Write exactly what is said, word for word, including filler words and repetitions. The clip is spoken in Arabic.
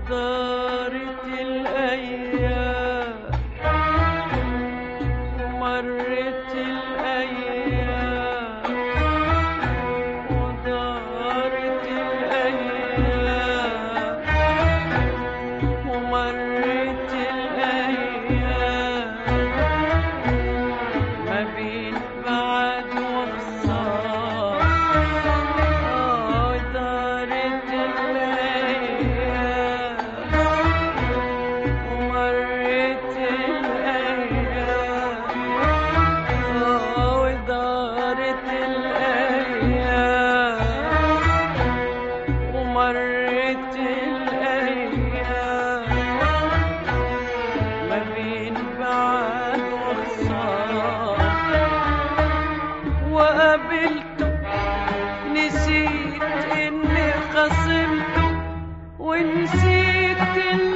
ودارت الأيام ومرت الأيام ودارت الأيام ومرت الأيام ما بين بعد وخسارة ودارت الأيام ومرت الأيام ودارت الأيام ومرت الأيام ما بين بعد وخسارة وقابلته نسيت إني خصمته ونسيت